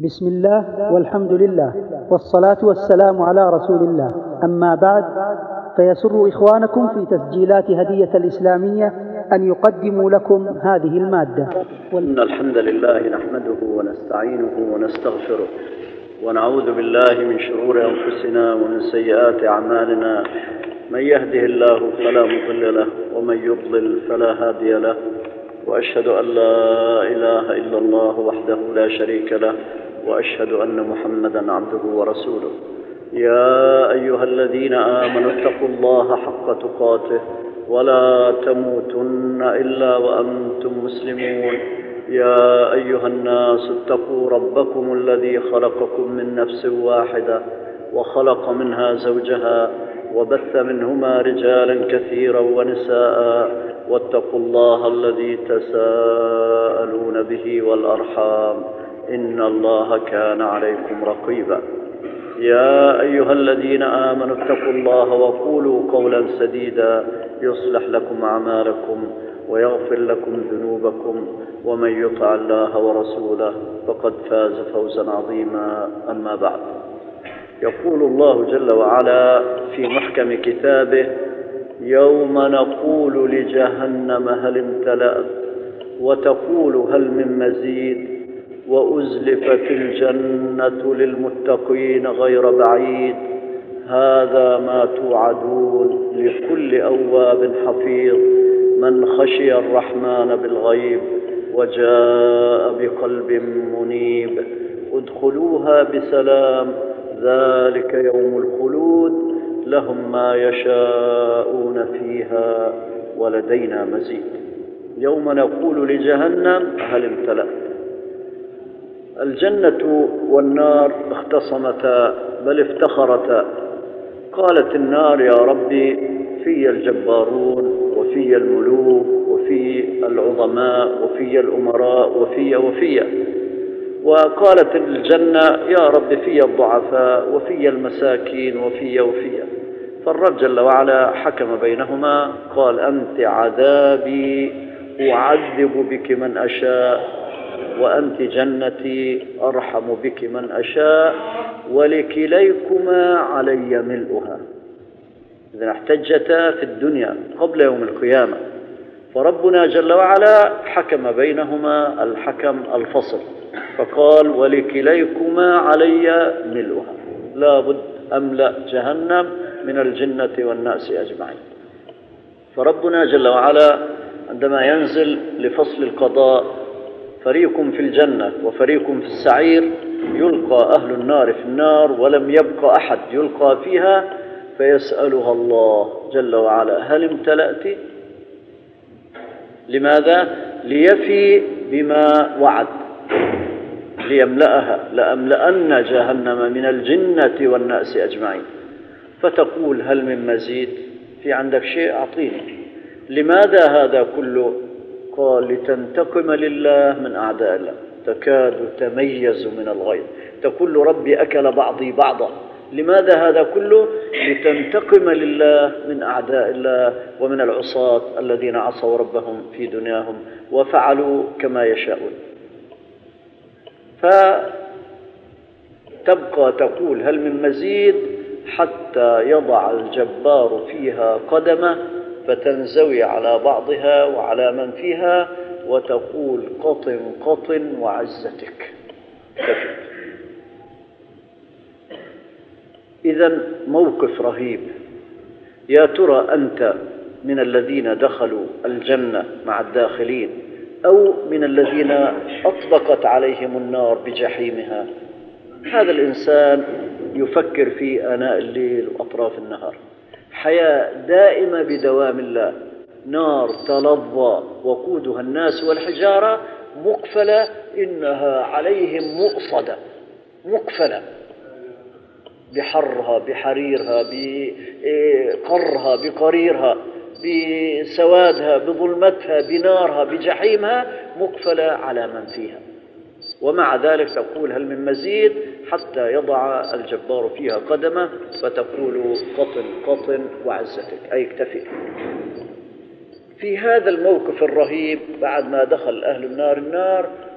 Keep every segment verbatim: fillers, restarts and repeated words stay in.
بسم الله والحمد لله والصلاة والسلام على رسول الله. أما بعد، فيسر إخوانكم في تسجيلات هدية الإسلامية أن يقدموا لكم هذه المادة. إن الحمد لله نحمده ونستعينه ونستغفره ونعوذ بالله من شرور أنفسنا ومن سيئات أعمالنا. من يهده الله فلا مضل له ومن يضلل فلا هادي له، وأشهد أن لا إله إلا الله وحده لا شريك له، وأشهد أن محمدا عبده ورسوله. يا أيها الذين آمنوا اتقوا الله حق تقاته ولا تموتن إلا وأنتم مسلمون. يا أيها الناس اتقوا ربكم الذي خلقكم من نفس واحدة وخلق منها زوجها وبث منهما رجالا كثيرا ونساء، واتقوا الله الذي تساءلون به والأرحام، إن الله كان عليكم رقيبا. يا أيها الذين آمنوا اتقوا الله وقولوا قولا سديدا يصلح لكم أعمالكم ويغفر لكم ذنوبكم، ومن يطع الله ورسوله فقد فاز فوزا عظيما. أما بعد، يقول الله جل وعلا في محكم كتابه: يوم نقول لجهنم هل امتلأت وتقول هل من مزيد وأزلفت الجنة للمتقين غير بعيد، هذا ما توعدون لكل أواب حفيظ من خشي الرحمن بالغيب وجاء بقلب منيب، ادخلوها بسلام ذلك يوم الخلود لهم ما يشاءون فيها ولدينا مزيد. يوم نقول لجهنم هل امتلأت. الجنة والنار اختصمتا بل افتخرتا. قالت النار: يا ربي، في الجبارون وفي الملوك وفي العظماء وفي الأمراء وفي وفي وقالت الجنة: يا رب، في الضعفاء وفي المساكين وفي وفي. فالرب جل وعلا حكم بينهما، قال: أنت عذابي أعذب بك من أشاء، وأنت جنتي أرحم بك من أشاء، ولكليكما علي ملؤها. إذن احتجتا في الدنيا قبل يوم القيامة، فربنا جل وعلا حكم بينهما الحكم الفصل، فقال: ولكليكما علي ملؤها. لا بد أملأ جهنم من الجنة والناس أجمعين. فربنا جل وعلا عندما ينزل لفصل القضاء، فريق في الجنة وفريق في السعير، يلقى أهل النار في النار ولم يبق أحد يلقى فيها، فيسألها الله جل وعلا: هل امتلأت؟ لماذا؟ ليفي بما وعد، ليملأها: لأملأن جهنم من الجنة والناس أجمعين. فتقول: هل من مزيد؟ في عندك شيء؟ أعطيني. لماذا هذا كله؟ قال: لتنتقم لله من أعداء الله، تكاد تميز من الغيظ، تقول: ربي أكل بعضي بعضا. لماذا هذا كله؟ لتنتقم لله من أعداء الله ومن العصاة الذين عصوا ربهم في دنياهم وفعلوا كما يشاءون. فتبقى تقول: هل من مزيد؟ حتى يضع الجبار فيها قدمه فتنزوي على بعضها وعلى من فيها وتقول: قطن قطن وعزتك. إذن موقف رهيب. يا ترى أنت من الذين دخلوا الجنة مع الداخلين، أو من الذين أطبقت عليهم النار بجحيمها؟ هذا الإنسان يفكر في آناء الليل وأطراف النهار. حياة دائمة بدوام الله، نار تلظى وقودها الناس والحجارة، مقفلة، إنها عليهم مؤصدة، مقفلة بحرها بحريرها بقرها بقريرها بسوادها بظلمتها بنارها بجحيمها، مقفلة على من فيها. ومع ذلك تقول: هل من مزيد؟ حتى يضع الجبار فيها قدمه فتقول: قطن قطن وعزتك، أي اكتفي. في هذا الموقف الرهيب، بعد ما دخل أهل النار النار،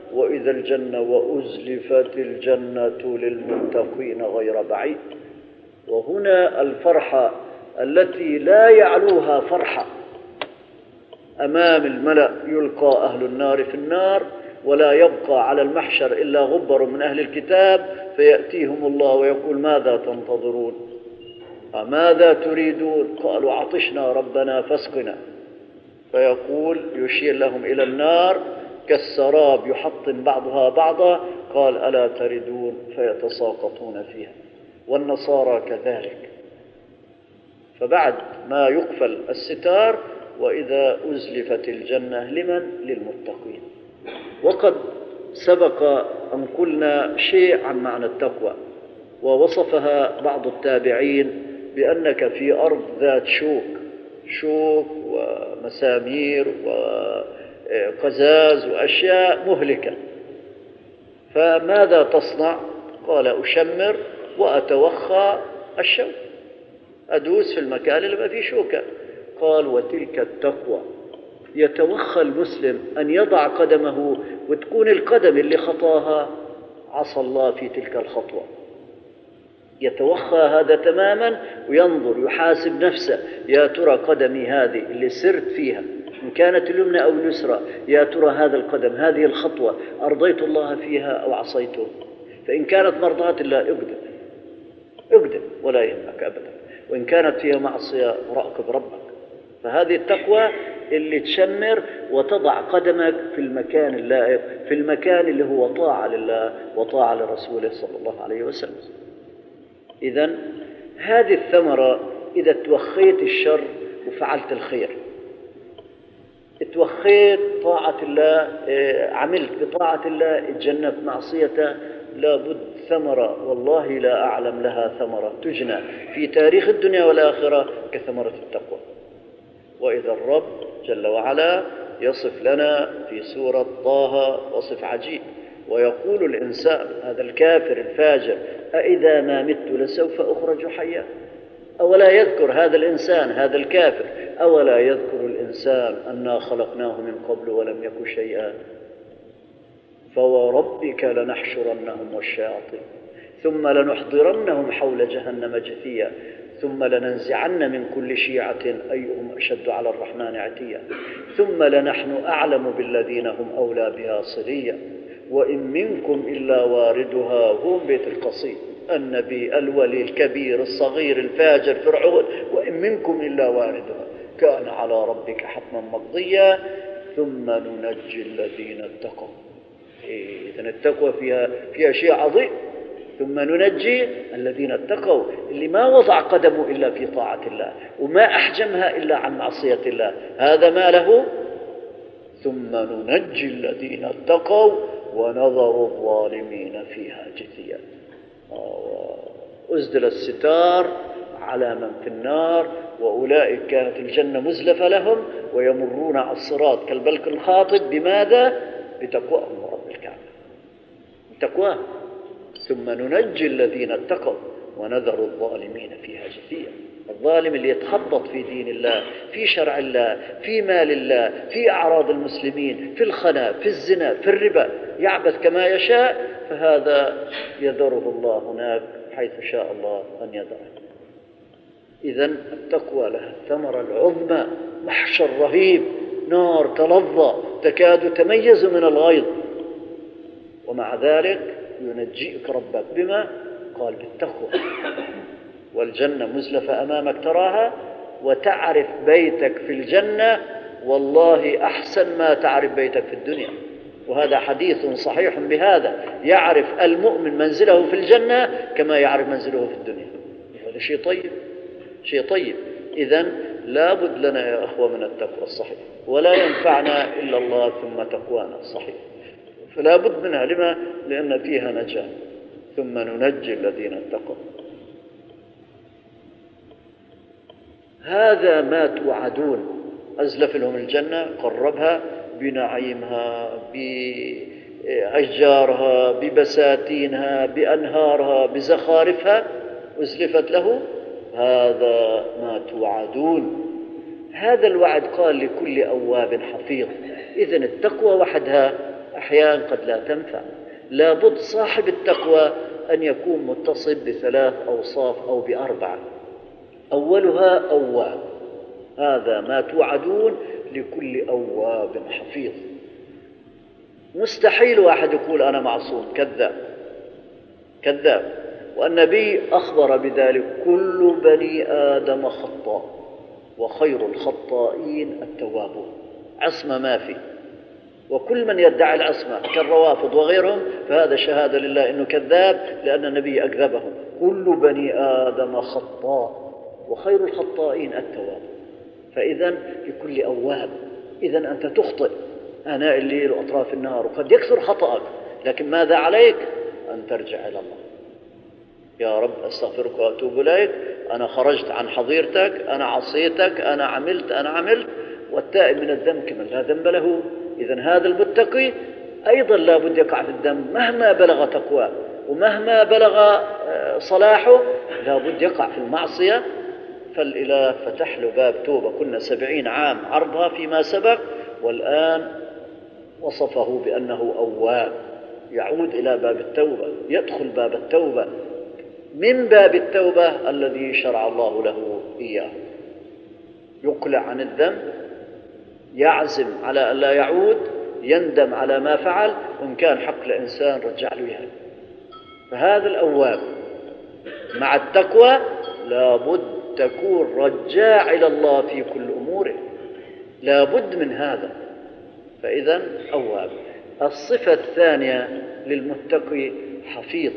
وإذا الجنة وأزلفت الجنة للمتقين غير بعيد. وهنا الفرحة التي لا يعلوها فرحة أمام الملأ، يلقى أهل النار في النار ولا يبقى على المحشر إلا غبر من أهل الكتاب، فيأتيهم الله ويقول ماذا تنتظرون؟ ماذا تريدون؟ قالوا عطشنا ربنا فاسقنا، فيقول يشير لهم إلى النار كالسراب يحطم بعضها بعضا، قال ألا تردون؟ فيتساقطون فيها. والنصارى كذلك. فبعد ما يقفل الستار وإذا أزلفت الجنة لمن؟ للمتقين. وقد سبق أن قلنا شيء عن معنى التقوى، ووصفها بعض التابعين بأنك في أرض ذات شوك شوك ومسامير وقزاز وأشياء مهلكة، فماذا تصنع؟ قال أشمر وأتوخى الشوك، أدوس في المكان اللي ما فيه شوكة. قال وتلك التقوى، يتوخى المسلم أن يضع قدمه وتكون القدم اللي خطاها عصى الله في تلك الخطوة، يتوخى هذا تماما وينظر يحاسب نفسه، يا ترى قدمي هذه اللي سرت فيها إن كانت اليمنى أو اليسرى، يا ترى هذا القدم هذه الخطوة أرضيت الله فيها أو عصيته؟ فإن كانت مرضاة الله اقدم اقدم ولا يهمك أبدا، وإن كانت فيها معصية راقب ربك. فهذه التقوى اللي تشمر وتضع قدمك في المكان اللائق، في المكان اللي هو طاعة لله وطاعة لرسوله صلى الله عليه وسلم. إذن هذه الثمرة إذا توخيت الشر وفعلت الخير، توخيت طاعة الله، عملت بطاعة الله، اتجنبت معصيته، لابد ثمرة والله لا أعلم لها ثمرة تجنى في تاريخ الدنيا والآخرة كثمرة التقوى. وإذا الرب جل وعلا يصف لنا في سورة طه وصف عجيب، ويقول الإنسان هذا الكافر الفاجر أإذا ما مت لسوف أخرج حيا؟ أولا يذكر هذا الإنسان هذا الكافر، أولا يذكر الإنسان أنا خلقناه من قبل ولم يك شيئا؟ فوربك لنحشرنهم والشياطين ثم لنحضرنهم حول جهنم جثيا ثم لننزعن من كل شيعة أيهم أشد على الرحمن عتيا ثم لنحن أعلم بالذين هم أولى بها صليا وإن منكم إلا واردها. هو بيت القصيد النبي الولي الكبير الصغير الفاجر فرعون، وإن منكم إلا واردها كان على ربك حتما مقضيا ثم ننجي الذين اتقوا. إذن التقوى فيها فيها شيء عظيم. ثم ننجي الذين اتقوا، اللي ما وضع قدمه إلا في طاعة الله وما أحجمها إلا عن معصية الله، هذا ما له. ثم ننجي الذين اتقوا ونذر الظالمين فيها جثيا. أزدل الستار على من في النار، وأولئك كانت الجنة مزلفة لهم ويمرون على الصراط كالبلك الخاطب. بماذا؟ بتقواهم رب الكعبة، بتقواهم. ثم ننجي الذين اتقوا ونذر الظالمين فيها جثيا. الظالم اللي يتخبط في دين الله، في شرع الله، في مال الله، في أعراض المسلمين، في الخنا، في الزنا، في الربا، يعبث كما يشاء، فهذا يذره الله هناك حيث شاء الله أن يذره. إذن التقوى لها الثمرة العظمى، محشر رهيب، نار تلظى تكاد تميز من الغيظ، ومع ذلك ينجيك ربك بما قال بالتقوى. والجنة مزلفة أمامك تراها، وتعرف بيتك في الجنة والله أحسن ما تعرف بيتك في الدنيا. وهذا حديث صحيح بهذا، يعرف المؤمن منزله في الجنة كما يعرف منزله في الدنيا. هذا شيء طيب، شيء طيب. إذن لا بد لنا يا أخوة من التقوى الصحيح، ولا ينفعنا إلا الله ثم تقوانا الصحيح، فلا بد منها. لما؟ لأن فيها نجاة. ثم ننجي الذين اتقوا. هذا ما توعدون. أزلف لهم الجنة، قربها بنعيمها، بأشجارها، ببساتينها، بأنهارها، بزخارفها، أزلفت له. هذا ما توعدون. هذا الوعد قال لكل أواب حفيظ. إذن التقوى وحدها أحيانا قد لا تنفع. لابد صاحب التقوى أن يكون متصف بثلاث أوصاف أو بأربعة. أولها أواب، هذا ما توعدون لكل أواب حفيظ. مستحيل واحد يقول أنا معصوم، كذاب كذاب. والنبي أخبر بذلك: كل بني آدم خطاء وخير الخطائين التوابون. عصمة ما في، وكل من يدعي العصمة كالروافض وغيرهم فهذا شهادة لله إنه كذاب، لأن النبي أكذبهم. كل بني آدم خطاء وخير الخطائين التواب. فإذا لكل أواب. إذا أنت تخطئ آناء الليل وأطراف النهار وقد يكثر خطأك، لكن ماذا عليك؟ أن ترجع إلى الله. يا رب أستغفرك وأتوب إليك، أنا خرجت عن حظيرتك، أنا عصيتك، أنا عملت أنا عملت والتائب من الذنب كمن لا ذنب له. إذن هذا المتقي أيضا لا بد يقع في الذنب مهما بلغ تقواه ومهما بلغ صلاحه، لا بد يقع في المعصية. فالإله فتح له باب توبة. كنا سبعين عام عرضها فيما سبق، والآن وصفه بأنه أواب، يعود إلى باب التوبة، يدخل باب التوبة من باب التوبة الذي شرع الله له إياه. يقلع عن الذنب، يعزم على أن لا يعود، يندم على ما فعل، وإن كان حق الإنسان رجع له يعني. فهذا الأواب. مع التقوى لابد تكون رجاع إلى الله في كل أموره، لابد من هذا. فإذا أواب. الصفة الثانية للمتقي حفيظ.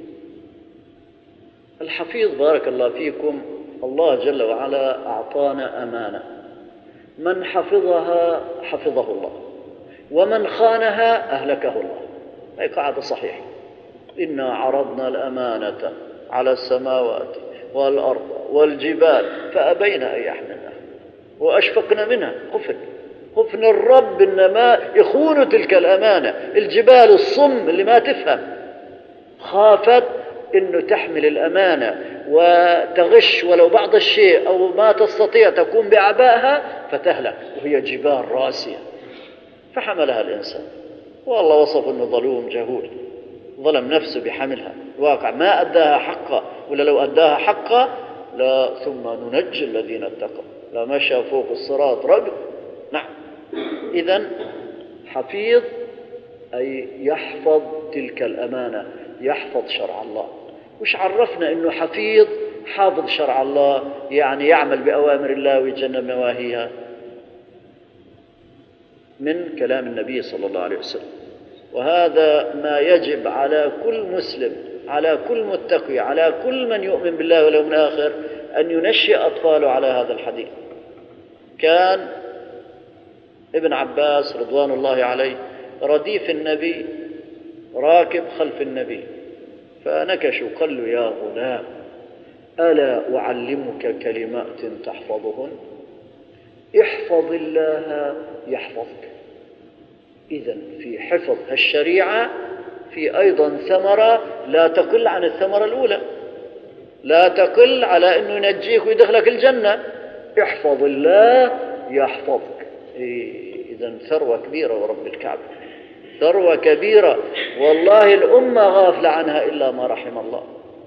الحفيظ بارك الله فيكم، الله جل وعلا أعطانا أمانة، من حفظها حفظه الله، ومن خانها أهلكه الله. هي قاعدة صحيحة. إنا عرضنا الأمانة على السماوات والأرض والجبال فأبين أن يحملنها وأشفقن منها. خفن خفن الرب إنما يخون تلك الأمانة. الجبال الصم اللي ما تفهم خافت إنه تحمل الأمانة وتغش ولو بعض الشيء أو ما تستطيع تقوم بعبائها فتهلك، وهي جبال راسية، فحملها الإنسان. والله وصف أنه ظلوم جهول، ظلم نفسه بحملها. الواقع ما أداها حقا، ولا لو أداها حقا لا ثم ننجي الذين اتقوا لا مشى فوق الصراط رجل. نعم. إذن حفيظ أي يحفظ تلك الأمانة، يحفظ شرع الله. وش عرفنا إنه حفيظ حافظ شرع الله؟ يعني يعمل بأوامر الله ويتجنب نواهيها. من كلام النبي صلى الله عليه وسلم. وهذا ما يجب على كل مسلم، على كل متقي، على كل من يؤمن بالله واليوم الآخر أن ينشئ أطفاله على هذا الحديث. كان ابن عباس رضوان الله عليه رديف النبي راكب خلف النبي، فنكشوا قال له: يا غلام ألا أعلمك كلمات تحفظهن؟ احفظ الله يحفظك. إذن في حفظ الشريعة في أيضا ثمرة لا تقل عن الثمرة الأولى، لا تقل على أنه ينجيك ويدخلك الجنة. احفظ الله يحفظك. إذن ثروة كبيرة ورب الكعبة، ثروة كبيرة والله. الأمة غافلة عنها إلا ما رحم الله،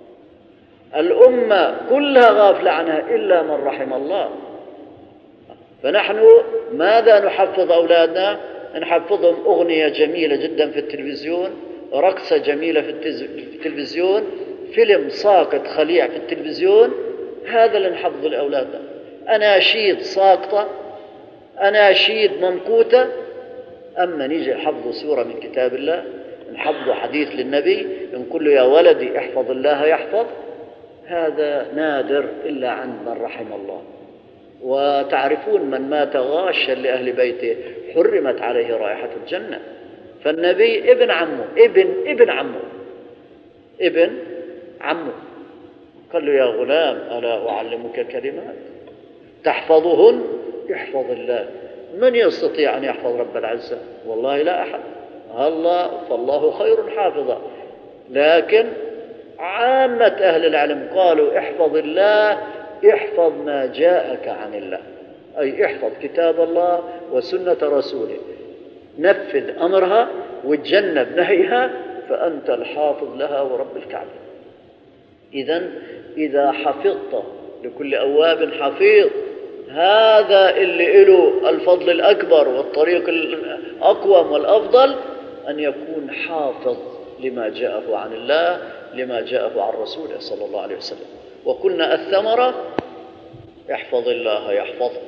الأمة كلها غافلة عنها إلا من رحم الله. فنحن ماذا نحفظ أولادنا؟ نحفظهم أغنية جميلة جدا في التلفزيون، رقصة جميلة في التلفزيون، فيلم ساقط خليع في التلفزيون. هذا اللي نحفظه لأولادنا. أناشيد ساقطة، أناشيد ممقوتة. أما نيجي نحفظ سورة من كتاب الله، نحفظ حديث للنبي، نقول له: يا ولدي احفظ الله يحفظ. هذا نادر إلا عن من رحم الله. وتعرفون من مات غاشا لأهل بيته حرمت عليه رائحة الجنة. فالنبي ابن عمه، ابن ابن عمه، ابن عمه قال له: يا غلام ألا أعلمك كلمات تحفظهن؟ احفظ الله. من يستطيع أن يحفظ رب العزة؟ والله لا أحد. الله فالله خير حافظا. لكن عامة أهل العلم قالوا: احفظ الله، احفظ ما جاءك عن الله، أي احفظ كتاب الله وسنة رسوله، نفذ أمرها وتجنب نهيها فأنت الحافظ لها ورب الكعبة. إذن إذا حفظت لكل أواب حفيظ، هذا اللي له الفضل الأكبر والطريق الأقوم والأفضل، أن يكون حافظ لما جاءه عن الله، لما جاءه عن رسوله صلى الله عليه وسلم. وقلنا الثمرة: احفظ الله يحفظك.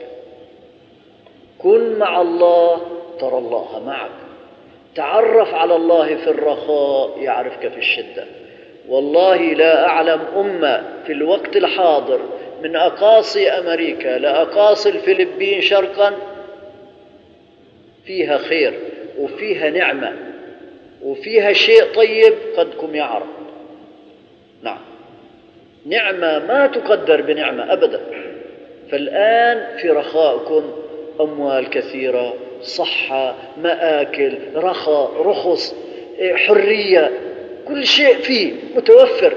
كن مع الله ترى الله معك. تعرف على الله في الرخاء يعرفك في الشدة. والله لا أعلم أمة في الوقت الحاضر من أقاصي أمريكا لأقاصي الفلبين شرقا فيها خير وفيها نعمة وفيها شيء طيب قدكم يعرف. نعم، نعمة ما تقدر بنعمة أبدا. فالآن في رخائكم أموال كثيرة، صحة، مآكل، رخاء، رخص، حرية، كل شيء فيه متوفر.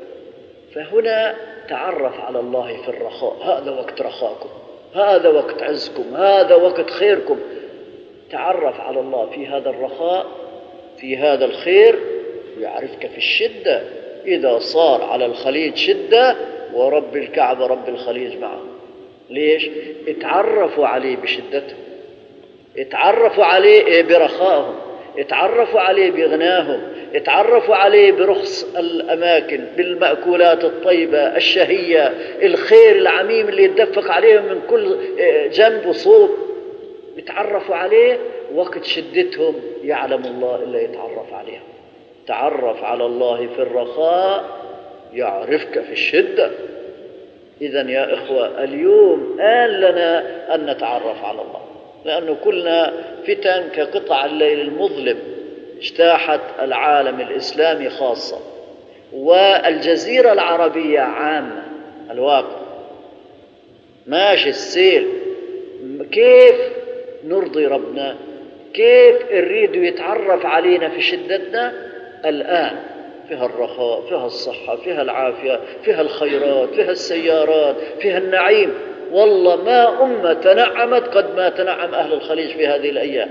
فهنا تعرف على الله في الرخاء. هذا وقت رخاكم، هذا وقت عزكم، هذا وقت خيركم. تعرف على الله في هذا الرخاء، في هذا الخير، ويعرفك في الشدة. إذا صار على الخليج شدة، ورب الكعبة رب الخليج معه. ليش؟ اتعرفوا عليه بشدته، اتعرفوا عليه برخائهم، اتعرفوا عليه بغناهم، اتعرفوا عليه برخص الأماكن، بالمأكولات الطيبة الشهية، الخير العميم اللي يتدفق عليهم من كل جنب وصوب. اتعرفوا عليه وقت شدتهم، يعلم الله إلا يتعرف عليهم. تعرف على الله في الرخاء يعرفك في الشدة. إذن يا إخوة، اليوم آن لنا أن نتعرف على الله، لأنه كلنا فتن كقطع الليل المظلم اجتاحت العالم الإسلامي خاصة والجزيرة العربية عامة. الواقع ماشي السيل. كيف نرضي ربنا؟ كيف نريد يتعرف علينا في شدتنا؟ الآن فيها الرخاء، فيها الصحة، فيها العافية، فيها الخيرات، فيها السيارات، فيها النعيم. والله ما أمة تنعمت قد ما تنعم أهل الخليج في هذه الأيام.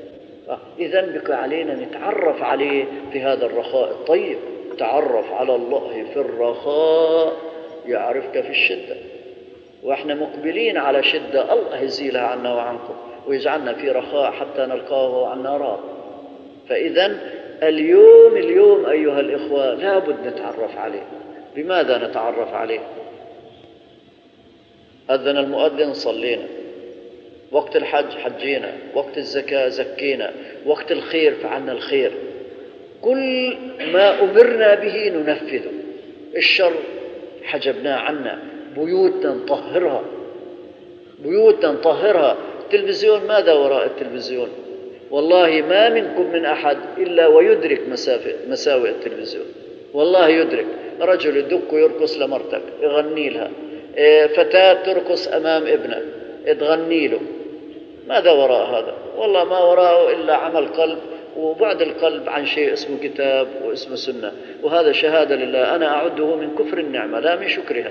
إذن بك علينا نتعرف عليه في هذا الرخاء الطيب. تعرف على الله في الرخاء يعرفك في الشدة. وإحنا مقبلين على شدة، الله يزيلها عنا وعنكم ويجعلنا في رخاء حتى نلقاه عنا راض. فإذن اليوم اليوم أيها الإخوة لابد نتعرف عليه. بماذا نتعرف عليه؟ أذن المؤذن صلينا، وقت الحج حجينا، وقت الزكاة زكينا، وقت الخير فعلنا الخير. كل ما أمرنا به ننفذه. الشر حجبناه عنا. بيوتنا نطهرها، بيوتنا نطهرها. التلفزيون، ماذا وراء التلفزيون؟ والله ما منكم من أحد إلا ويدرك مساوئ التلفزيون. والله يدرك. رجل يدق ويرقص لمرتك يغني لها، فتاة ترقص أمام ابنك تغني له. ماذا وراء هذا؟ والله ما وراءه إلا عمل قلب وبعد القلب عن شيء اسمه كتاب واسمه سنة. وهذا شهادة لله أنا أعده من كفر النعمة لا من شكرها.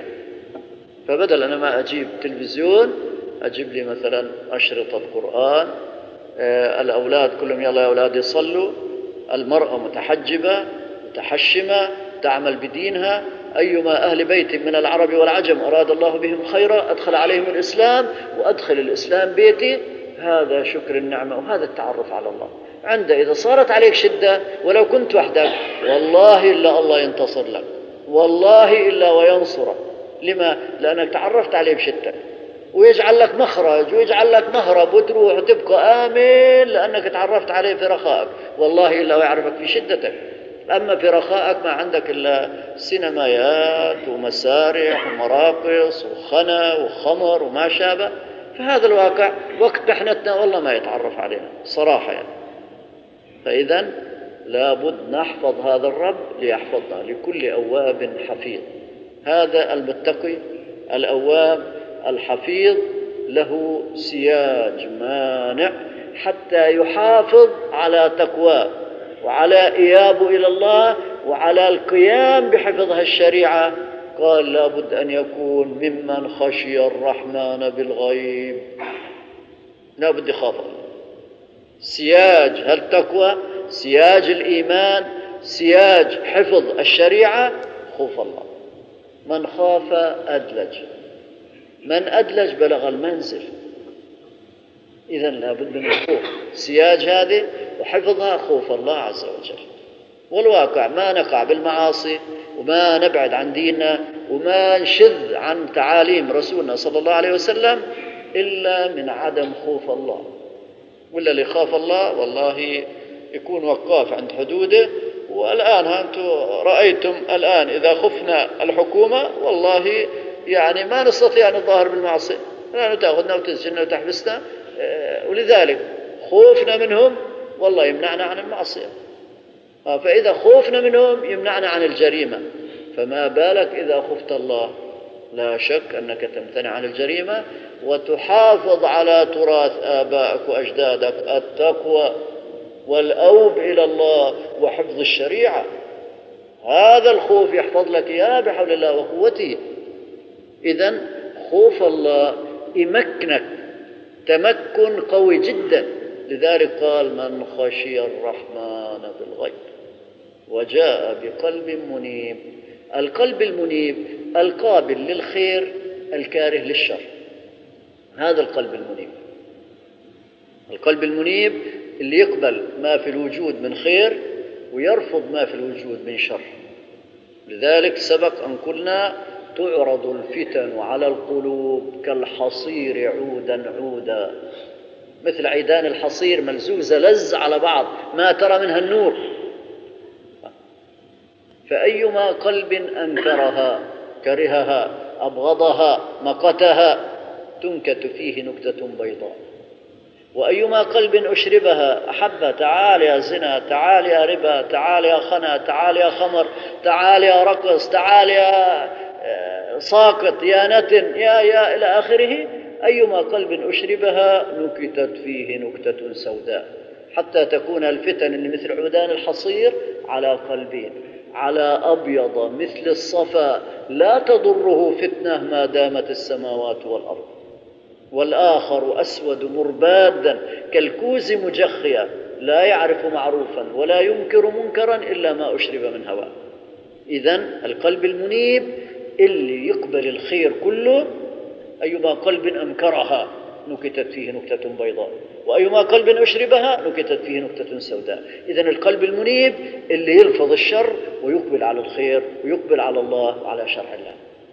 فبدل أنا ما أجيب تلفزيون أجيب لي مثلا أشرطة قرآن. آه الأولاد كلهم يلا يا أولاد يصلوا. المرأة متحجبة متحشمة تعمل بدينها. أيما أهل بيت من العرب والعجم أراد الله بهم خيرا أدخل عليهم الإسلام وأدخل الإسلام بيتي. هذا شكر النعمة وهذا التعرف على الله. عند إذا صارت عليك شدة ولو كنت وحدك والله إلا الله ينتصر لك، والله إلا وينصرك. لما؟ لأنك تعرفت عليه بشدة ويجعل لك مخرج ويجعل لك مهرب وتروح وتبقى آمن لأنك تعرفت عليه في رخائك. والله إلا ويعرفك في شدتك. أما في رخائك ما عندك إلا سينمايات ومسارح ومراقص وخنا وخمر وما شابه. فهذا الواقع وقت محنتنا والله ما يتعرف علينا صراحة يعني. فإذا لابد نحفظ هذا الرب ليحفظنا. لكل أواب حفيظ. هذا المتقي الأواب الحفيظ له سياج مانع حتى يحافظ على تقواه وعلى إيابه إلى الله وعلى القيام بحفظها الشريعة. قال لابد أن يكون ممن خشي الرحمن بالغيب. لابد يخاف. سياج هالتقوى سياج الإيمان، سياج حفظ الشريعة، خوف الله. من خاف أدلج، من أدلج بلغ المنزل. إذن لا بد من الخوف، سياج هذه وحفظها خوف الله عز وجل. والواقع ما نقع بالمعاصي وما نبعد عن ديننا وما نشذ عن تعاليم رسولنا صلى الله عليه وسلم إلا من عدم خوف الله. ولا اللي خاف الله والله يكون وقاف عند حدوده. والآن أنتم رأيتم الآن إذا خفنا الحكومة والله يعني ما نستطيع أن نظاهر بالمعصية، لأنه تأخذنا وتسجننا وتحبسنا، ولذلك خوفنا منهم والله يمنعنا عن المعصية. فإذا خوفنا منهم يمنعنا عن الجريمة، فما بالك إذا خفت الله؟ لا شك أنك تمتنع عن الجريمة وتحافظ على تراث آبائك وأجدادك، التقوى والأوب إلى الله وحفظ الشريعة. هذا الخوف يحفظ لك إياه بحول الله وقوته. إذن خوف الله يمكنك تمكن قوي جدا. لذلك قال من خشي الرحمن بالغيب وجاء بقلب منيب. القلب المنيب القابل للخير الكاره للشر، هذا القلب المنيب. القلب المنيب اللي يقبل ما في الوجود من خير ويرفض ما في الوجود من شر. لذلك سبق أن قلنا تعرض الفتن على القلوب كالحصير عودا عودا، مثل عيدان الحصير ملزوزة لز على بعض ما ترى منها النور. فأيما قلب أنكرها كرهها أبغضها مقتها تنكت فيه نكتة بيضاء. وأيما قلب أشربها أحب، تعال يا زنا، تعال يا ربا، تعال يا خنا، تعال يا خمر، تعال يا رقص، تعال يا ساقط، يا نتن، يا يا إلى آخره. أيما قلب أشربها نكتت فيه نكتة سوداء، حتى تكون الفتن اللي مثل عودان الحصير على قلبين، على أبيض مثل الصفا لا تضره فتنة ما دامت السماوات والأرض، والآخر أسود مربادا كالكوز مجخيا لا يعرف معروفا ولا ينكر منكرا إلا ما أشرب من هواه. إذن القلب المنيب اللي يقبل الخير كله، أيما قلب أنكرها نكتت فيه نكتة بيضاء، وأيما قلب أشربها نكتت فيه نكتة سوداء. إذن القلب المنيب اللي يلفظ الشر ويقبل على الخير ويقبل على الله وعلى شرع الله.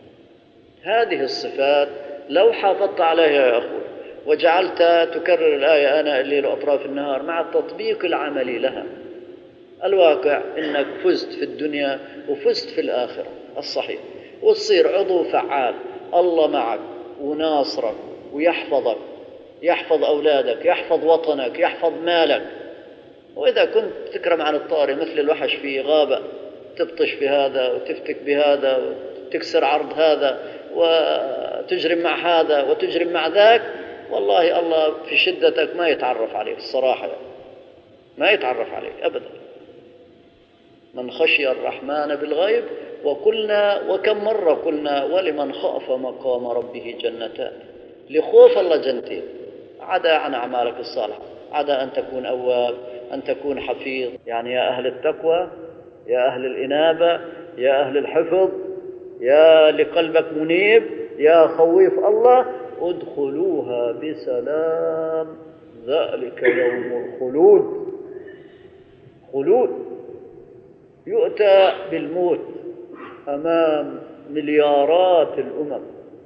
هذه الصفات لو حافظت عليها يا أخوي وجعلت تكرر الآية آناء الليل وأطراف النهار مع التطبيق العملي لها، الواقع إنك فزت في الدنيا وفزت في الآخرة الصحيح، وتصير عضو فعال. الله معك وناصرك ويحفظك، يحفظ أولادك، يحفظ وطنك، يحفظ مالك. وإذا كنت تكرم عن الطارئ مثل الوحش في غابة، تبطش بهذا وتفتك بهذا وتكسر عرض هذا وتجرم مع هذا وتجرم مع ذاك، والله الله في شدتك ما يتعرف عليك الصراحة، ما يتعرف عليك أبدا. من خشي الرحمن بالغيب. وقلنا وكم مرة قلنا ولمن خاف مقام ربه جنتان، لخوف الله جنتين، عدا عن أعمالك الصالحة، عدا أن تكون أواب، أن تكون حفيظ. يعني يا أهل التقوى، يا أهل الإنابة، يا أهل الحفظ، يا لقلبك منيب، يا خويف الله، ادخلوها بسلام ذلك يوم الخلود. خلود، يؤتى بالموت أمام مليارات الأمم،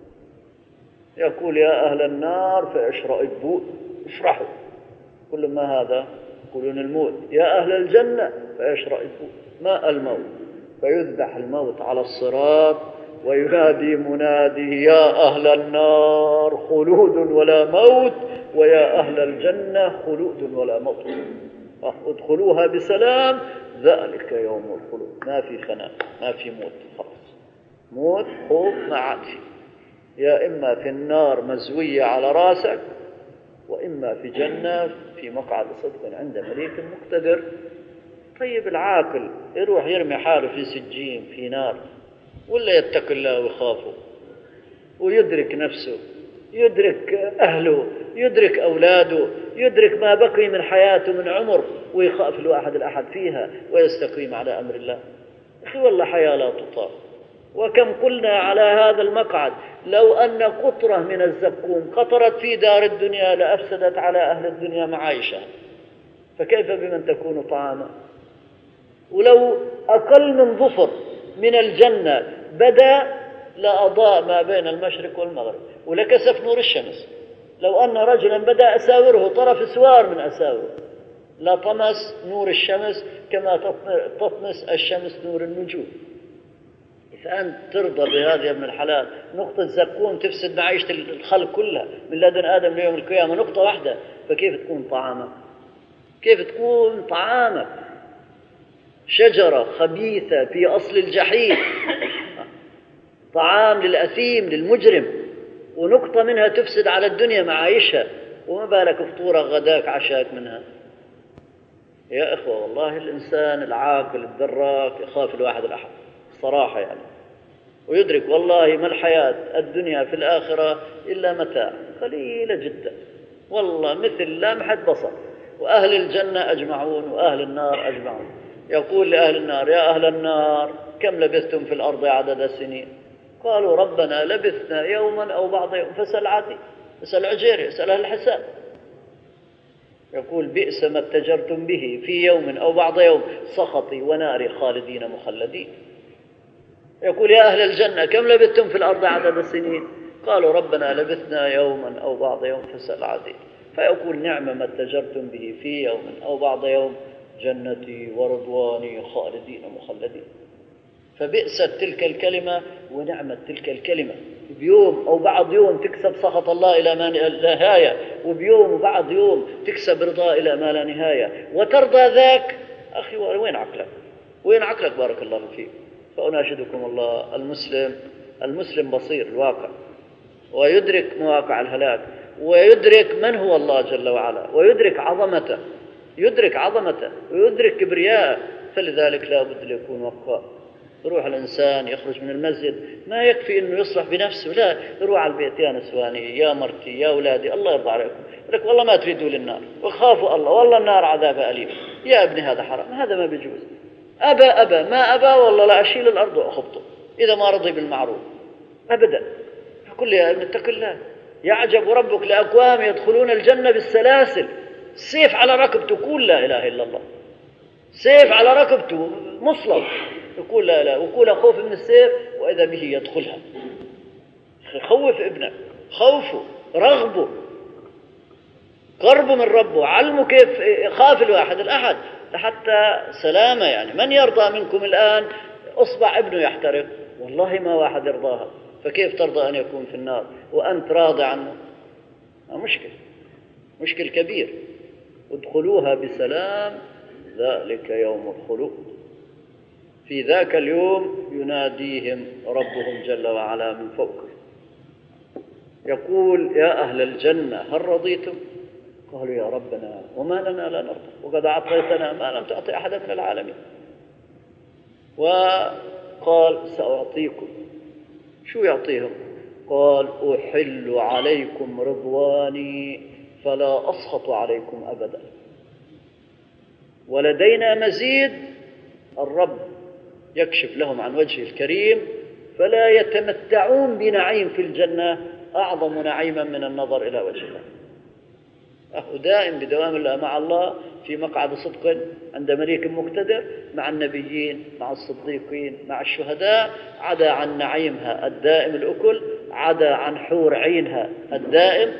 يقول يا أهل النار فيشرئبوا افرحوا، كل ما هذا يقولون الموت. يا أهل الجنة فيشرئبوا ماء الموت، فيذبح الموت على الصراط وينادي منادي يا أهل النار خلود ولا موت، ويا أهل الجنة خلود ولا موت، ادخلوها بسلام ذلك يوم الخلود. ما في خناق، ما في موت، خلاص موت خوف ما عاد فيه. يا إما في النار مزوية على راسك، وإما في جنة في مقعد صدق عند مليك مقتدر. طيب العاقل يروح يرمي حاله في سجين في نار، ولا يتقي الله ويخافه ويدرك نفسه يدرك أهله، يدرك أولاده، يدرك ما بقي من حياته من عمر، ويخاف الواحد الأحد فيها ويستقيم على أمر الله. أخي والله حياة لا تطاق. وكم قلنا على هذا المقعد لو أن قطرة من الزقوم قطرت في دار الدنيا لأفسدت على أهل الدنيا معايشها، فكيف بمن تكون طعاما؟ ولو أقل من ظفر من الجنة بدأ لأضاء ما بين المشرق والمغرب ولكسف نور الشمس. لو أن رجلا بدأ أساوره طرف سوار من أساوره لطمس نور الشمس كما تطمس الشمس نور النجوم. فأنت ترضى بهذا يا ابن الحلال؟ نقطة زقوم تفسد معيشة الخلق كلها من لدن آدم ليوم القيامة، نقطة واحدة، فكيف تكون طعامك؟ كيف تكون طعامك؟ شجرة خبيثة في أصل الجحيم، طعام للأثيم للمجرم، ونقطة منها تفسد على الدنيا معايشها، وما بالك فطورك غداك عشاك منها. يا إخوة والله الإنسان العاقل الدراك يخاف الواحد الأحد الصراحة يعني، ويدرك والله ما الحياة الدنيا في الآخرة إلا متاع قليلة جدا، والله مثل لمحة بصر. وأهل الجنة أجمعون وأهل النار أجمعون. يقول لأهل النار: يا أهل النار كم لبثتم في الأرض عدد السنين؟ قالوا: ربنا لبثنا يوما أو بعض يوم. فسأل عدي، اسأل عجيري، اسأل أهل الحساب. يقول: بئس ما اتجرتم به في يوم أو بعض يوم سخطي وناري خالدين مخلدين. يقول: يا أهل الجنة كم لبثتم في الأرض عدد السنين؟ قالوا: ربنا لبثنا يوما أو بعض يوم. فسأل عدي، فيقول: نعم ما اتجرتم به في يوم أو بعض يوم جنتي ورضواني خالدين مخلدين. فبئست تلك الكلمة ونعمت تلك الكلمة. بيوم أو بعض يوم تكسب سخط الله إلى ما لا نهاية، وبيوم وبعض يوم تكسب رضا إلى ما لا نهاية، وترضى ذاك. أخي وين عقلك؟ وين عقلك؟ بارك الله فيك. فأناشدكم الله، المسلم المسلم بصير الواقع، ويدرك مواقع الهلاك، ويدرك من هو الله جل وعلا، ويدرك عظمته، يدرك عظمته ويدرك كبرياءه. فلذلك لا بد أن يكون وقفا. يروح الإنسان يخرج من المسجد ما يكفي أنه يصلح بنفسه، لا، يروح على البيت: يا نسواني، يا مرتي، يا أولادي، الله يرضى عليكم، لك والله ما تريدوا للنار وخافوا الله، والله النار عذاب أليم، يا ابني هذا حرام، هذا ما بيجوز. أبى أبى ما أبى والله لا أشيل الأرض وأخبطه إذا ما رضي بالمعروف أبدا. فقل يا ابن اتق الله. يعجب ربك لأقوام يدخلون الجنة بالسلاسل، سيف على ركبته يقول لا إله إلا الله، سيف على ركبته مصلب يقول لا إله، ويقول خوف من السيف وإذا به يدخلها. خوف ابنك، خوفه، رغبه، قربه من ربه، علمه كيف يخاف الواحد الأحد لحتى سلامة. يعني من يرضى منكم الآن أصبع ابنه يحترق؟ والله ما واحد يرضاها، فكيف ترضى أن يكون في النار وأنت راضي عنه؟ مشكل، مشكل كبير. ادخلوها بسلام ذلك يوم الخلود. في ذاك اليوم يناديهم ربهم جل وعلا من فوقه، يقول: يا أهل الجنة هل رضيتم؟ قالوا: يا ربنا وما لنا لا نرضى، وقد أعطيتنا ما لم تعطي أحدا من العالمين. وقال: سأعطيكم. شو يعطيهم؟ قال: أحل عليكم رضواني فلا أسخط عليكم أبدا، ولدينا مزيد. الرب يكشف لهم عن وجهه الكريم فلا يتمتعون بنعيم في الجنة أعظم نعيما من النظر إلى وجه الله. أخو دائم بدوام الله مع الله في مقعد صدق عند مليك مقتدر، مع النبيين، مع الصديقين، مع الشهداء، عدا عن نعيمها الدائم الأكل، عدا عن حور عينها الدائم،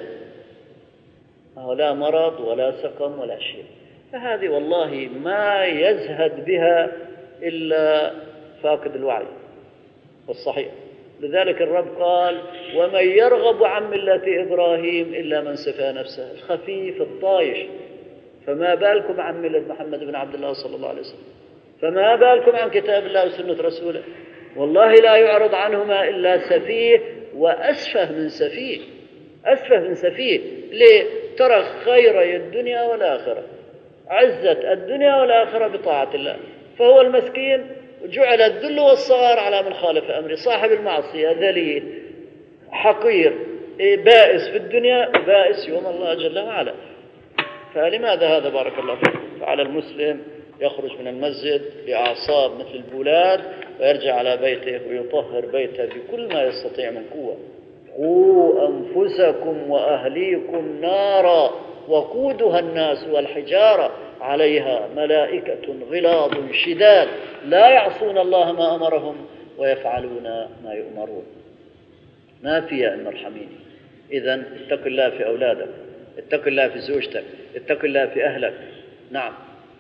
لا مرض ولا سقم ولا شيء. فهذه والله ما يزهد بها إلا فاقد الوعي والصحيح. لذلك الرب قال: ومن يرغب عن ملة إبراهيم إلا من سفى نفسه، الخفيف الطايش. فما بالكم عن ملة محمد بن عبد الله صلى الله عليه وسلم؟ فما بالكم عن كتاب الله وسنة رسوله؟ والله لا يعرض عنهما إلا سفيه وأسفه من سفيه، أسفه من سفيه. ليه؟ ترى خيري الدنيا والآخرة، عزة الدنيا والآخرة بطاعة الله، فهو المسكين جعل الذل والصغار على من خالف أمره، صاحب المعصية ذليل حقير بائس في الدنيا وبائس يوم الله جل وعلا. فلماذا هذا؟ بارك الله فيكم. فعلى المسلم يخرج من المسجد بأعصاب مثل البولاد ويرجع على بيته ويطهر بيته بكل ما يستطيع من قوة. قوا أنفسكم وأهليكم نارا وقودها الناس والحجارة عليها ملائكة غلاظ شداد لا يعصون الله ما أمرهم ويفعلون ما يؤمرون. ما في يا أم ارحميني. إذن اتق الله في أولادك، اتق الله في زوجتك، اتق الله في أهلك. نعم.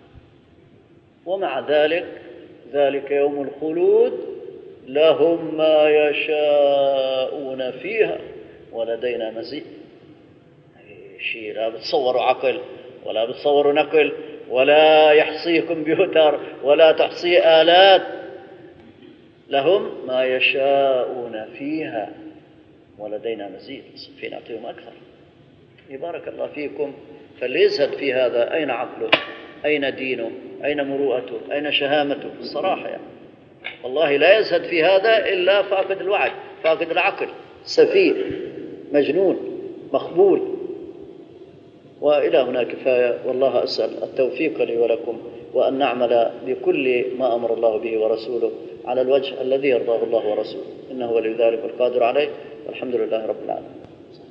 ومع ذلك ذلك يوم الخلود لهم ما يشاءون فيها ولدينا مزيد. شيء لا بتصوروا عقل ولا بتصوروا نقل ولا يحصيه كمبيوتر ولا تحصيه آلات. لهم ما يشاءون فيها ولدينا مزيد. في نعطيهم أكثر. بارك الله فيكم. فاللي يزهد في هذا أين عقله؟ أين دينه؟ أين مروءته؟ أين شهامته؟ الصراحة يعني والله لا يزهد في هذا إلا فاقد الوعي، فاقد العقل، سفيه، مجنون، مخبول. وإلى هنا كفاية، والله أسأل التوفيق لي ولكم وأن نعمل بكل ما أمر الله به ورسوله على الوجه الذي يرضاه الله ورسوله، إنه ولي ذلك والقادر عليه، والحمد لله رب العالمين.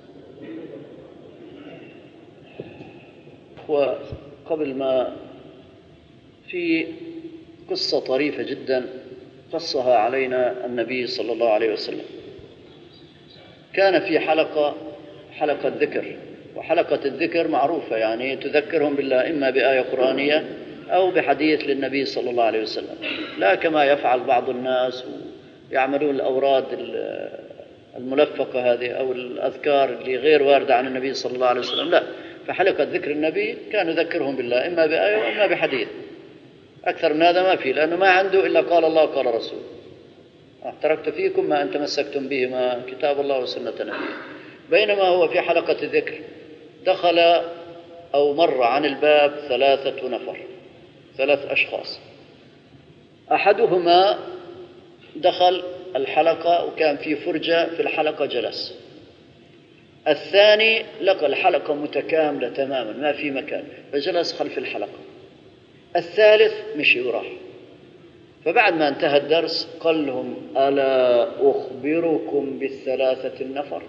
وقبل ما في قصة طريفة جدا قصها علينا النبي صلى الله عليه وسلم. كان في حلقة حلقة ذكر، وحلقة الذكر معروفة يعني تذكرهم بالله إما بآية قرآنية أو بحديث للنبي صلى الله عليه وسلم، لا كما يفعل بعض الناس ويعملون الأوراد الملفقة هذه أو الأذكار اللي غير واردة عن النبي صلى الله عليه وسلم. لا، فحلقة ذكر النبي كان يذكرهم بالله إما بآية وإما بحديث. أكثر من هذا ما فيه، لأنه ما عنده إلا قال الله قال رسول. تركت فيكم ما أن تمسكتم بهما كتاب الله وسنة نبيه. بينما هو في حلقة الذكر دخل أو مر عن الباب ثلاثة نفر، ثلاث أشخاص. أحدهما دخل الحلقة وكان في فرجة في الحلقة جلس. الثاني لقى الحلقة متكاملة تماما ما في مكان فجلس خلف الحلقة. الثالث مشي وراح. فبعد ما انتهى الدرس قال لهم: ألا أخبركم بالثلاثة النفر؟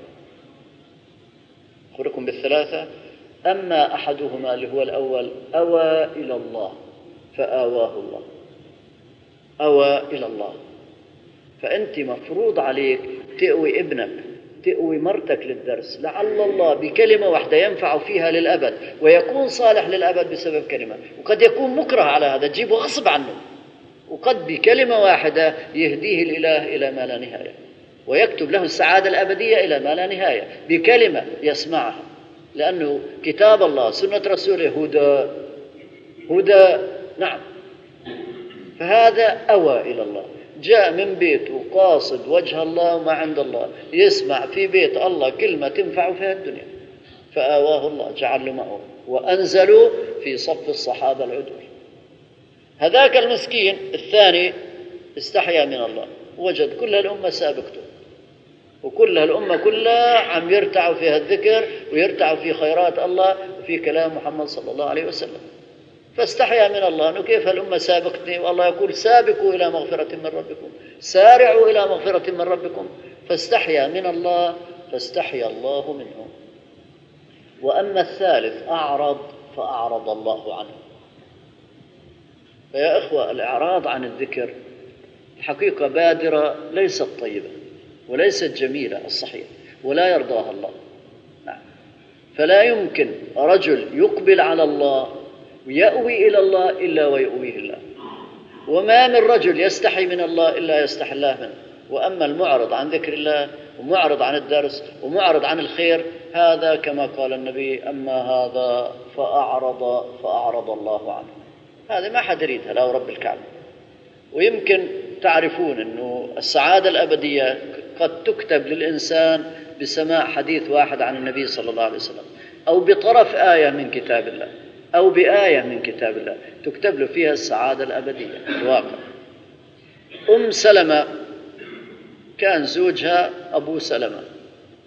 أخبركم بالثلاثة. أما أحدهما اللي هو الأول أوى إلى الله فآواه الله، أوى إلى الله. فأنت مفروض عليك تأوي ابنك تأوي مرتك للدرس، لعل الله بكلمة واحدة ينفع فيها للأبد ويكون صالح للأبد بسبب كلمة، وقد يكون مكره على هذا تجيبه غصب عنه، وقد بكلمة واحدة يهديه الإله إلى ما لا نهاية ويكتب له السعادة الأبدية إلى ما لا نهاية بكلمة يسمعها، لأنه كتاب الله سنة رسوله هدى هدى. نعم. فهذا أوى إلى الله، جاء من بيته قاصد وجه الله وما عند الله، يسمع في بيت الله كلمة تنفع فيها الدنيا، فآواه الله، جعل له مأوى. وأنزلوا في صف الصحابة العدول. هذاك المسكين الثاني استحيا من الله، وجد كل الأمة سابقته وكل الأمة كلها عم يرتعوا في الذكر ويرتعوا في خيرات الله وفي كلام محمد صلى الله عليه وسلم، فاستحيا من الله أنه كيف الأمة سابقتني والله يقول سابقوا إلى مغفرة من ربكم، سارعوا إلى مغفرة من ربكم. فاستحيا من الله فاستحيا الله منه. وأما الثالث أعرض فأعرض الله عنه. فيا إخوة، الإعراض عن الذكر الحقيقة بادرة ليست طيبة وليست جميلة الصحيح ولا يرضاها الله. نعم. فلا يمكن رجل يقبل على الله ويأوي إلى الله إلا ويؤويه الله، وما من رجل يستحي من الله إلا يستحي الله منه. وأما المعرض عن ذكر الله ومعرض عن الدرس ومعرض عن الخير، هذا كما قال النبي: أما هذا فأعرض فأعرض الله عنه. هذا ما حد يريدها لا رب الكعبة. ويمكن تعرفون أنه السعادة الأبدية قد تكتب للإنسان بسماع حديث واحد عن النبي صلى الله عليه وسلم، أو بطرف آية من كتاب الله، أو بآية من كتاب الله تكتب له فيها السعادة الأبدية الواقع. أم سلمة كان زوجها أبو سلمة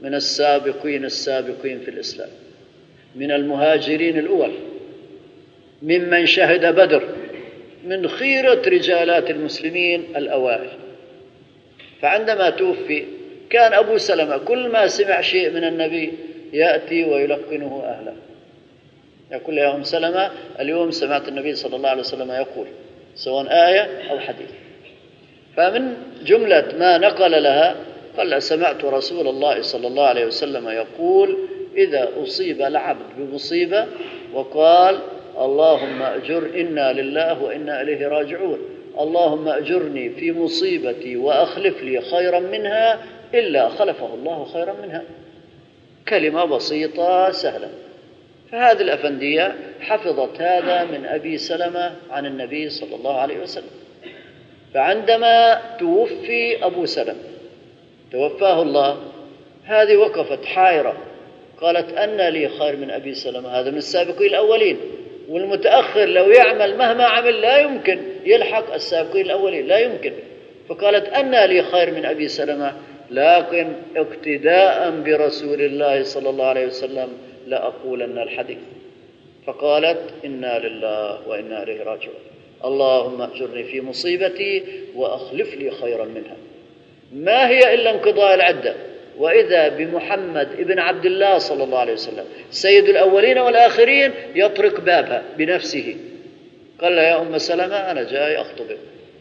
من السابقين السابقين في الإسلام، من المهاجرين الأول، ممن شهد بدر، من خيرة رجالات المسلمين الأوائل. فعندما توفي كان أبو سلمة كل ما سمع شيء من النبي يأتي ويلقنه أهله، يقول يا أم سلمة اليوم سمعت النبي صلى الله عليه وسلم يقول، سواء آية أو حديث. فمن جملة ما نقل لها قال سمعت رسول الله صلى الله عليه وسلم يقول إذا أصيب العبد بمصيبة وقال اللهم أجر إنا لله وإنا إليه راجعون، اللهم أجرني في مصيبتي وأخلف لي خيرا منها إلا خلفه الله خيرا منها. كلمة بسيطة سهلة. فهذه الأفندية حفظت هذا من أبي سلمة عن النبي صلى الله عليه وسلم. فعندما توفي أبو سلمة توفاه الله، هذه وقفت حائرة، قالت أن لي خير من أبي سلمة، هذا من السابقين الأولين، والمتأخر لو يعمل مهما عمل لا يمكن يلحق السابقين الأولين، لا يمكن. فقالت أن لي خير من أبي سلمة، لكن اقتداء برسول الله صلى الله عليه وسلم لأقولن الحديث. فقالت إنا لله وإنا إليه راجعون، اللهم أجرني في مصيبتي وأخلف لي خيرا منها. ما هي إلا انقضاء العدة، وإذا بمحمد ابن عبد الله صلى الله عليه وسلم سيد الأولين والآخرين يطرق بابها بنفسه، قال يا أم سلمة أنا جاي أخطبك.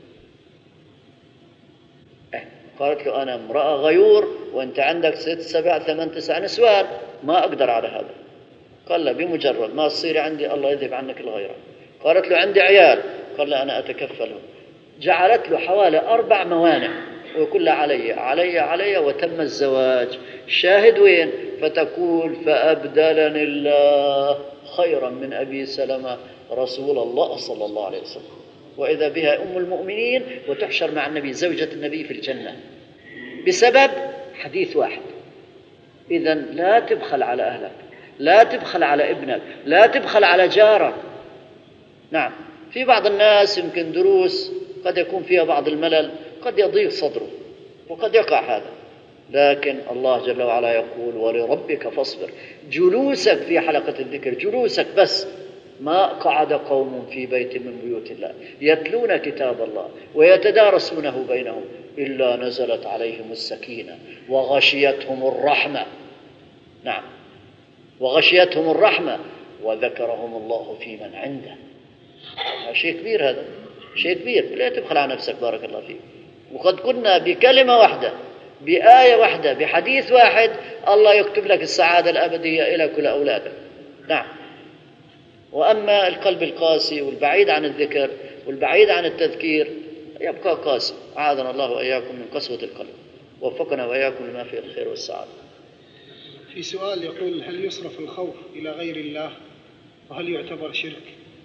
قالت له أنا امرأة غيور وأنت عندك ست سبع ثمان تسع نسوان، ما أقدر على هذا. قال له بمجرد ما تصير عندي الله يذهب عنك الغيرة. قالت له عندي عيال، قال له أنا أتكفلهم. جعلت له حوالي أربع موانع وكلها علي علي علي وتم الزواج. شاهد وين؟ فتقول فأبدلني الله خيرا من أبي سلمة رسول الله صلى الله عليه وسلم، وإذا بها أم المؤمنين وتحشر مع النبي زوجة النبي في الجنة بسبب حديث واحد. إذن لا تبخل على أهلك، لا تبخل على ابنك، لا تبخل على جارك. نعم، في بعض الناس يمكن دروس قد يكون فيها بعض الملل، قد يضيق صدره وقد يقع هذا، لكن الله جل وعلا يقول ولربك فاصبر. جلوسك في حلقة الذكر، جلوسك بس، ما قعد قوم في بيت من بيوت الله يتلون كتاب الله ويتدارسونه بينهم إلا نزلت عليهم السكينة وغشيتهم الرحمة. نعم، وغشيتهم الرحمة وذكرهم الله في من عنده. شيء كبير، هذا شيء كبير، لا تبخل على نفسك بارك الله فيك. وقد كنا بكلمة واحدة، بآية واحدة، بحديث واحد، الله يكتب لك السعادة الأبدية إلى كل أولادك. نعم. وأما القلب القاسي والبعيد عن الذكر والبعيد عن التذكير يبقى قاسي، أعاذنا الله وإياكم من قسوة القلب، وفقنا وإياكم لما فيه الخير والسعادة. في سؤال يقول هل يصرف الخوف إلى غير الله وهل يعتبر شرك؟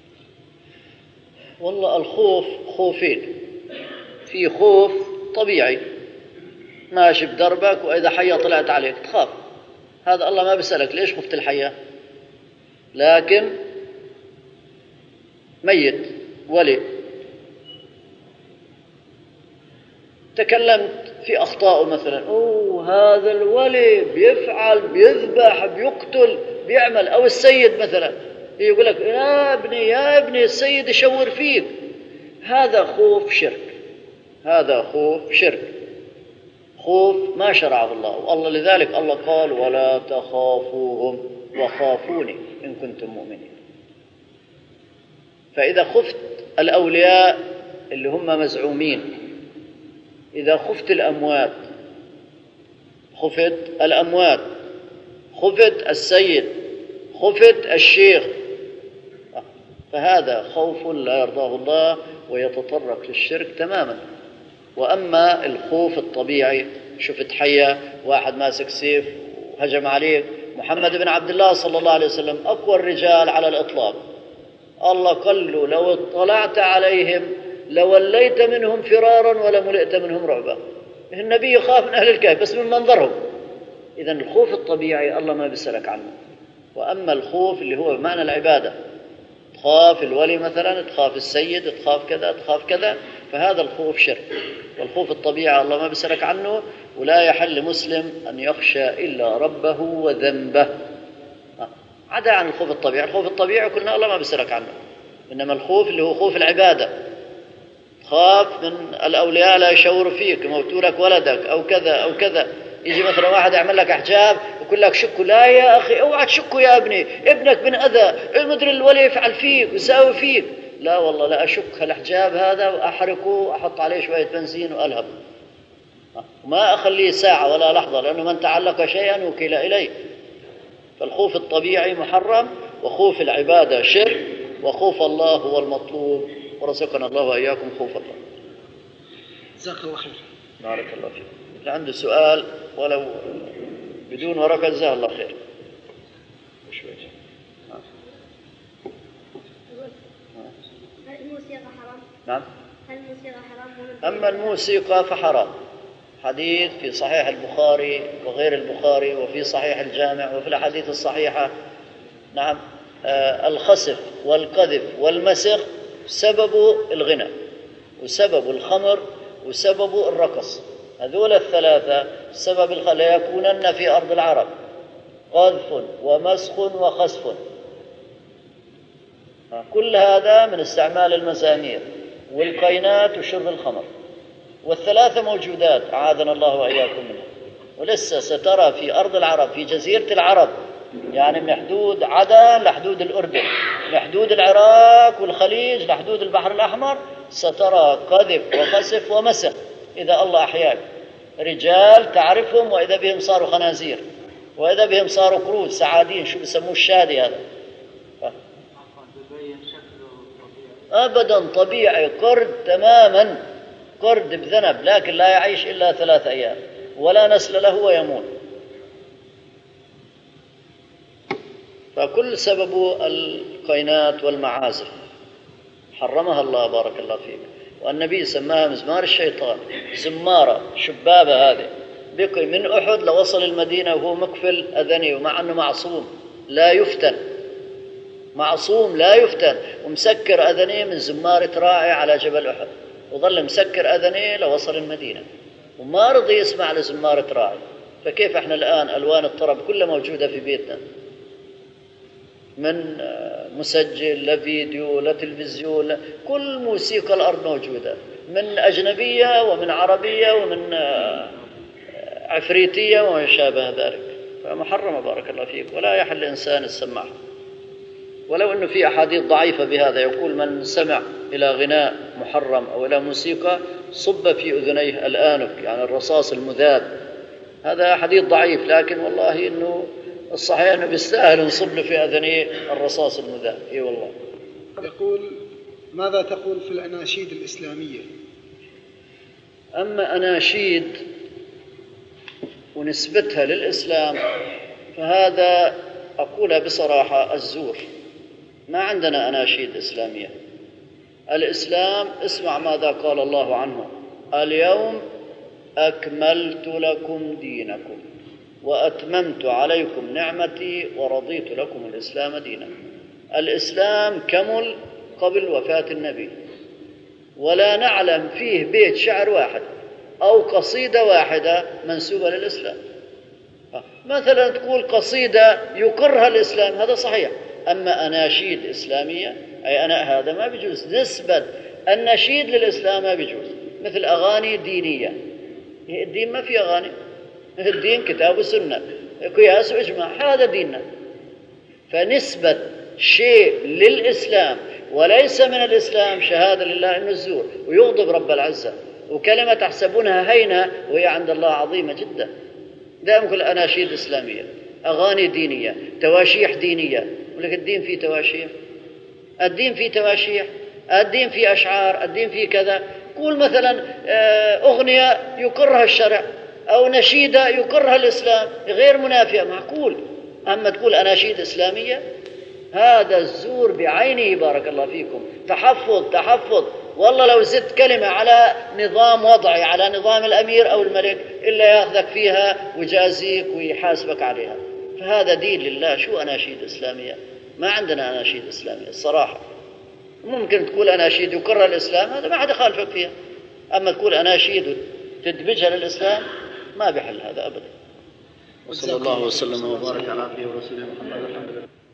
والله الخوف خوفين، في خوف طبيعي ماشي بدربك وإذا حية طلعت عليك تخاف، هذا الله ما بيسألك ليش خفت الحية، لكن ميت ولي تكلمت في أخطاء مثلا، أوه هذا الولي بيفعل بيذبح بيقتل بيعمل، أو السيد مثلا يقول لك يا ابني يا ابني السيد يشور فيك، هذا خوف شرك، هذا خوف شرك، خوف ما شرعه الله. والله لذلك الله قال ولا تخافوهم وخافوني إن كنتم مؤمنين. فإذا خفت الأولياء اللي هم مزعومين، إذا خفت الأموات، خفت الأموات، خفت السيد، خفت الشيخ، فهذا خوف لا يرضاه الله ويتطرق للشرك تماما. وأما الخوف الطبيعي، شفت حية واحد ماسك سيف وهجم عليك، محمد بن عبد الله صلى الله عليه وسلم أقوى الرجال على الإطلاق، الله قال له لو اطلعت عليهم لوليت منهم فرارا ولملئت منهم رعبا. النبي يخاف من أهل الكهف بس من منظرهم. إذن الخوف الطبيعي الله ما بيسألك عنه. وأما الخوف اللي هو بمعنى العبادة، تخاف الولي مثلا، تخاف السيد، تخاف كذا تخاف كذا، فهذا الخوف شرك. والخوف الطبيعي الله ما بيسألك عنه، ولا يحل مسلم أن يخشى إلا ربه وذنبه، عدا عن الخوف الطبيعي. الخوف الطبيعي قلنا الله ما بيسألك عنه، إنما الخوف اللي هو خوف العبادة، خاف من الأولياء لا يشوروا فيك، يموتوا لك ولدك أو كذا أو كذا. يجي مثلا واحد يعمل لك حجاب يقول لك شكوا، لا يا أخي اوعى تشكوا يا ابني، ابنك بن أذى، المدري الولي يفعل فيك ويساوي فيك. لا والله لا أشك الحجاب هذا وأحرقه وأحط عليه شوية بنزين وألهب، ما أخليه ساعة ولا لحظة، لأنه من تعلق شيئا وكل إليه. فالخوف الطبيعي محرم، وخوف العبادة شرك، وخوف الله هو المطلوب، ورزقنا الله وإياكم خوف الله. جزاك الله خير. بارك الله فيك. اللي عنده سؤال ولو بدون ورقة جزاه الله خير. هل الموسيقى حرام؟ نعم. هل الموسيقى حرام؟ أما الموسيقى فحرام، حديث في صحيح البخاري وغير البخاري وفي صحيح الجامع وفي الأحاديث الصحيحة. نعم. آه الخسف والقذف والمسخ سبب الغنى، وسبب الخمر، وسبب الرقص. هذول الثلاثة سبب الخ... ليكونن في أرض العرب قذف ومسخ وخسف. كل هذا من استعمال المزامير والقينات وشرب الخمر، والثلاثة موجودات أعاذنا الله وإياكم منها. ولسه سترى في أرض العرب، في جزيرة العرب، يعني من حدود عدن لحدود الأردن، من حدود العراق والخليج لحدود البحر الأحمر، سترى قذف وخسف ومسخ إذا الله أحياك. رجال تعرفهم وإذا بهم صاروا خنازير، وإذا بهم صاروا قرود سعادين، شو بسموه الشادي هذا. أبدا طبيعي، قرد تماما، قرد بذنب، لكن لا يعيش إلا ثلاث أيام ولا نسل له ويموت. فكل سبب القينات والمعازف حرمها الله بارك الله فيك. والنبي سماها مزمار الشيطان، زمارة شبابة هذه، بقي من أحد لوصل المدينة وهو مقفل أذني، ومع أنه معصوم لا يفتن، معصوم لا يفتن، ومسكر أذنيه من زمارة راعي على جبل أحد، وظل مسكر أذنيه لوصل المدينة، وما رضي يسمع لزمارة راعي. فكيف احنا الآن ألوان الطرب كلها موجودة في بيتنا، من مسجل لفيديو لتلفزيون، كل موسيقى الأرض موجودة، من أجنبية ومن عربية ومن عفريتية وما شابه ذلك. فمحرمة بارك الله فيك، ولا يحل الإنسان السماع. ولو أنه في أحاديث ضعيفة بهذا، يقول من سمع إلى غناء محرم أو إلى موسيقى صب في أذنيه الآنك، يعني الرصاص المذاب. هذا حديث ضعيف، لكن والله إنه الصحيح أنه بيستاهل نصب له في أذنيه الرصاص المذاب. إي والله. يقول ماذا تقول في الأناشيد الإسلامية؟ أما أناشيد ونسبتها للإسلام فهذا أقولها بصراحة الزور. ما عندنا أناشيد إسلامية. الإسلام اسمع ماذا قال الله عنه: اليوم أكملت لكم دينكم وأتممت عليكم نعمتي ورضيت لكم الإسلام دينا. الإسلام كمل قبل وفاة النبي، ولا نعلم فيه بيت شعر واحد أو قصيدة واحدة منسوبة للإسلام. مثلا تقول قصيدة يقرها الإسلام، هذا صحيح، أما أناشيد إسلامية أي أنا هذا ما بيجوز. نسبة النشيد للإسلام ما بيجوز، مثل أغاني دينية. الدين ما في أغاني، الدين كتاب وسنة قياس وإجماع، هذا ديننا. فنسبة شيء للإسلام وليس من الإسلام شهادة لله إنه الزور ويغضب رب العزة، وكلمة تحسبونها هينة وهي عند الله عظيمة جدا. دائما كل أناشيد إسلامية، أغاني دينية، تواشيح دينية. ولك الدين فيه تواشيح، الدين فيه تواشيح، الدين فيه أشعار، الدين فيه كذا. قول مثلا أغنية يقرها الشرع أو نشيدة يقرها الإسلام غير منافية، معقول. أما تقول أناشيد إسلامية، هذا الزور بعينه بارك الله فيكم. تحفظ تحفظ، والله لو زدت كلمة على نظام وضعي، على نظام الأمير أو الملك، إلا يأخذك فيها ويجازيك ويحاسبك عليها. فهذا دين لله. شو أناشيد إسلامية؟ ما عندنا أناشيد إسلامية الصراحة. ممكن تقول أناشيد يكرر الإسلام، هذا ما حد يخالفك فيها. أما تقول أناشيد وتدمجها للإسلام ما بحل هذا أبدا. وصلى الله وسلم وبارك على عبده ورسوله محمد. الحمد لله.